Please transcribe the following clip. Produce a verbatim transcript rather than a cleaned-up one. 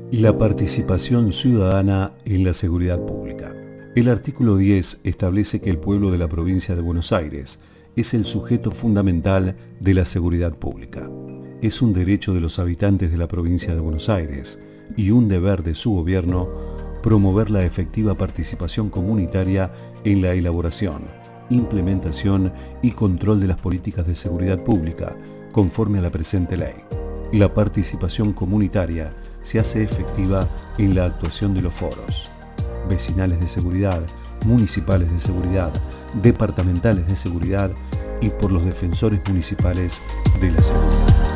La participación ciudadana en la seguridad pública. El artículo diez establece que el pueblo de la provincia de Buenos Aires es el sujeto fundamental de la seguridad pública. Es un derecho de los habitantes de la provincia de Buenos Aires y un deber de su gobierno promover la efectiva participación comunitaria en la elaboración, implementación y control de las políticas de seguridad pública conforme a la presente ley. La participación comunitaria se hace efectiva en la actuación de los foros vecinales de seguridad, municipales de seguridad, departamentales de seguridad y por los defensores municipales de la seguridad.